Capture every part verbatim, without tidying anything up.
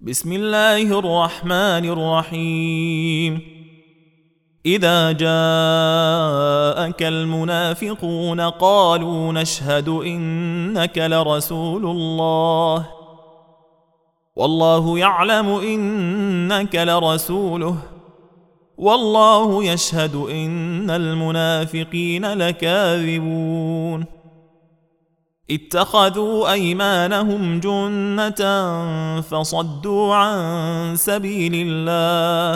بسم الله الرحمن الرحيم. إذا جاءك المنافقون قالوا نشهد إنك لرسول الله والله يعلم إنك لرسوله والله يشهد إن المنافقين لكاذبون. اتخذوا أيمانهم جنة فصدوا عن سبيل الله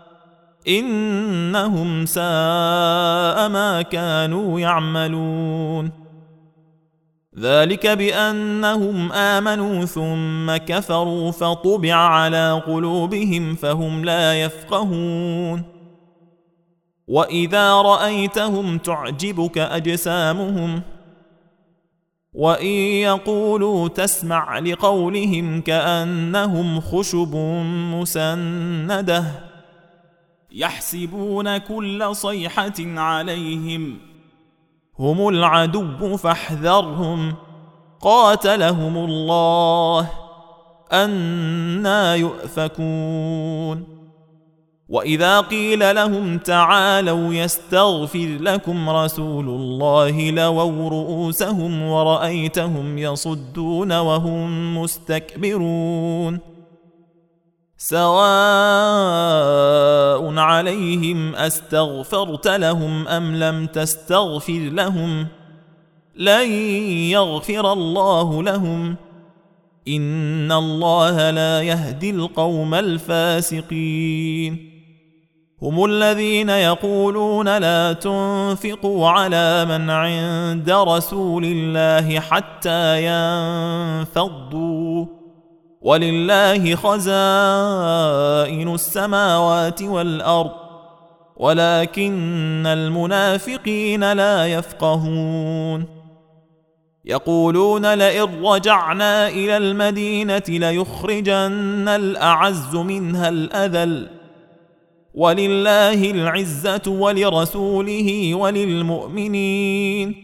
إنهم ساء ما كانوا يعملون. ذلك بأنهم آمنوا ثم كفروا فطبع على قلوبهم فهم لا يفقهون. وإذا رأيتهم تعجبك أجسامهم وإن يقولوا تسمع لقولهم كأنهم خشب مسندة يحسبون كل صيحة عليهم هم العدو فاحذرهم قاتلهم الله أنى يؤفكون. وإذا قيل لهم تعالوا يستغفر لكم رسول الله لووا رؤوسهم ورأيتهم يصدون وهم مستكبرون. سواء عليهم أستغفرت لهم أم لم تستغفر لهم لن يغفر الله لهم إن الله لا يهدي القوم الفاسقين. هم الذين يقولون لا تنفقوا على من عند رسول الله حتى ينفضوا ولله خزائن السماوات والأرض ولكن المنافقين لا يفقهون. يقولون لئن رجعنا إلى المدينة ليخرجن الأعز منها الأذل ولله العزة ولرسوله وللمؤمنين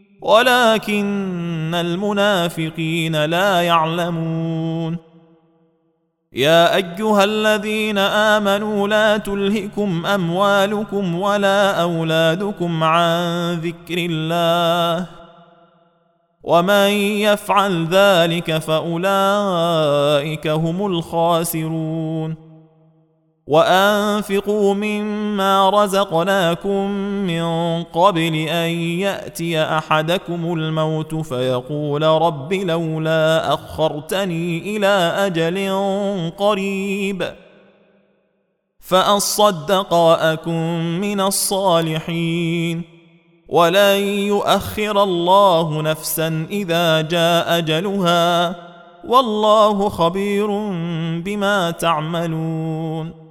ولكن المنافقين لا يعلمون. يا أيها الذين آمنوا لا تلهكم أموالكم ولا أولادكم عن ذكر الله ومن يفعل ذلك فأولئك هم الخاسرون. وأنفقوا مما رزقناكم من قبل أن يأتي أحدكم الموت فيقول رب لولا أخرتني إلى أجل قريب فأصدق وأكن من الصالحين ولن يؤخر الله نفسا إذا جاء أجلها والله خبير بما تعملون.